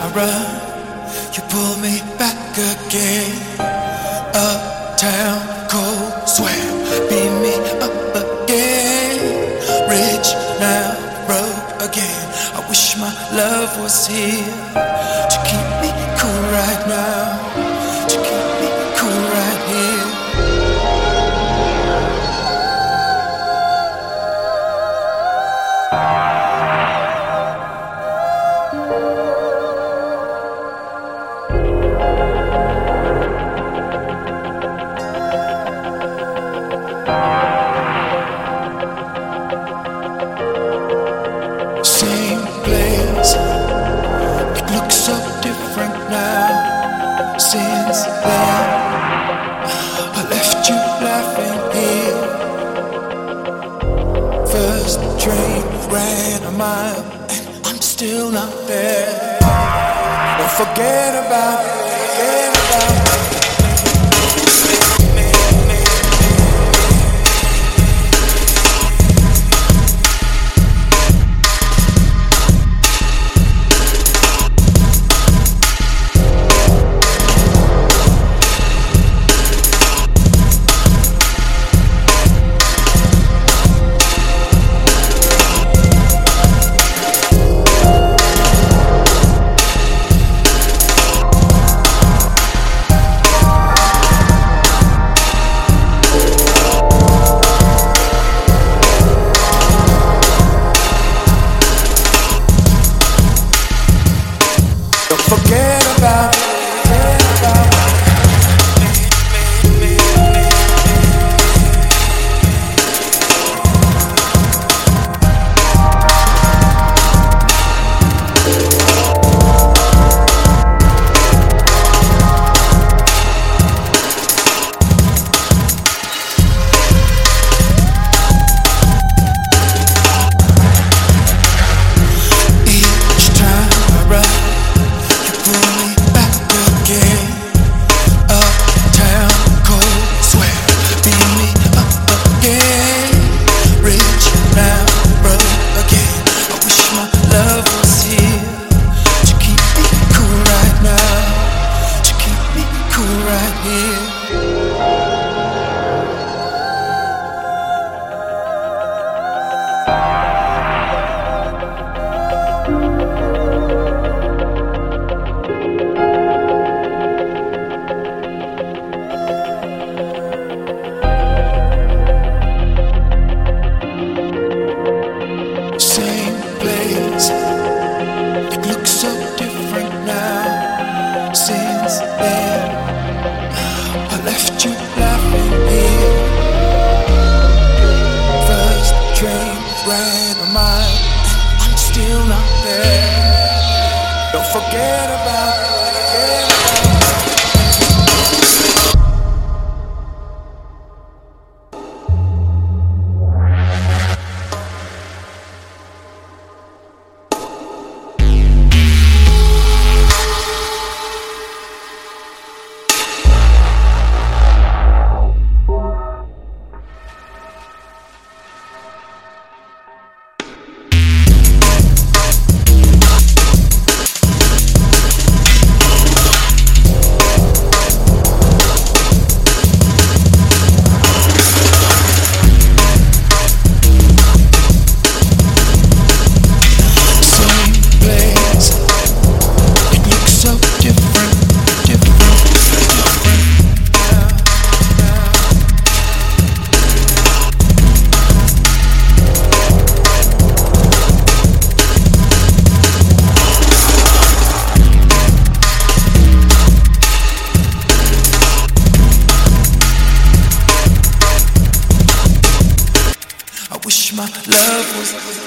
I run, you pull me back again. Uptown, cold sweat, beat me up again. Rich now, broke again. I wish my love was here to keep me cool right now, to keep me cool right here. Same place, it looks so different now. Since then, I left you laughing here. First train ran a mile, and I'm still not there. Don't forget about it, forget about it. Forget about it, forget about it. Each time I run, pull me back again. Uptown, cold sweat, beat me up again. Rich now, broke again. I wish my love was here to keep me cool right now, to keep me cool right here. Same place, it looks so different now. Since then, I left you laughing here. First train ran a mile, and I'm still not there. Don't forget about it, forget about it. Wish my love was